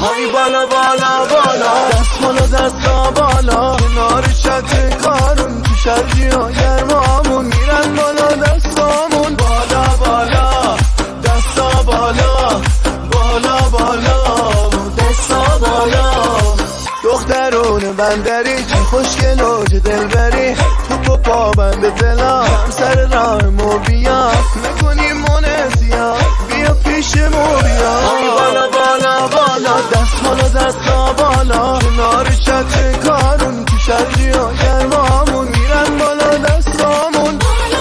های بالا بالا بالا، دستمال و دستا بالا، کنار چت کارون تو شرجی ها گرمامون میرن بالا دستامون. بالا بالا دستا بالا، بالا بالا دستا بالا. دخترون بندری چه خوشگل و چه دلبری، تو پا بند دلا هم سر راه مو بیا، میکنیم مونسیا بیا پیش مو بیا. بالا بالا بالا دستمال و دستا بالا، کنار چت کارون تو شرجی ها گرمامون میرن بالا دستامون.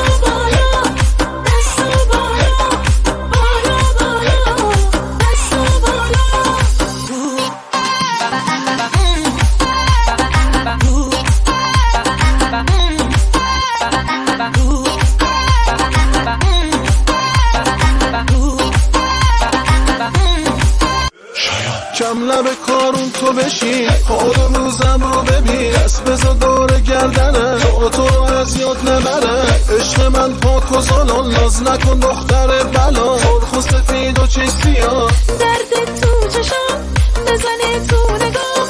کم لب کارون تو بشین، حال روزم رو ببین، دست بزا دور گردنه تو از یاد نبره. عشق من پاک و زالان، ناز نکن دختر بلا، سرخ و سفید و چشم سیاه، درد تو چشم بزنه تو نگاه.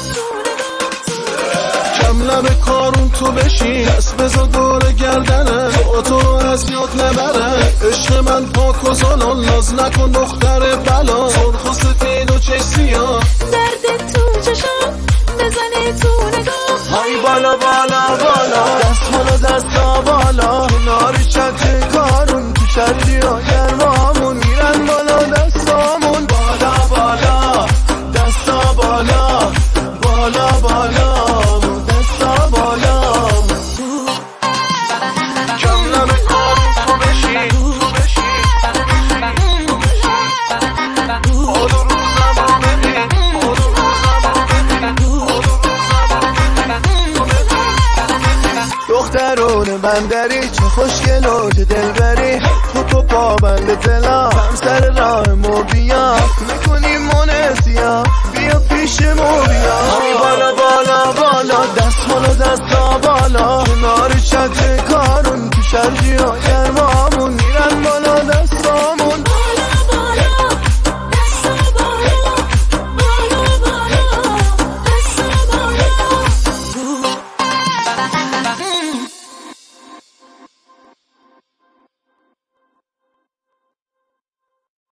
کم لب کارون تو بشین، دست بزا دور گردنه تو از یاد نبره. عشق من پاک و زالان، ناز نکن دختر بلا، سرخ و سفید و چشم سیاه، درد تو چشم بزنه تو نگاه. های بالا بالا بالا دستمال و دستا بالا، کنار چت کارون تو شرجی ها گرمامون میرن بالا دستامون. بالا بالا دستا بالا، بالا بالا دستا بالا. کم لب کارون تو بشین، حال روزم رو ببین، حال روزم رو ببین، حال روزم رو ببین. دخترون بندری چه خوشگل و چه دلبری، تو پا بند دلا هم سر راه مو بیا، میکنیم مونسیا بیا پیش مو بیا. های بالا بالا بالا دستمال و دستا بالا، کنار چت کارون تو شرجی ها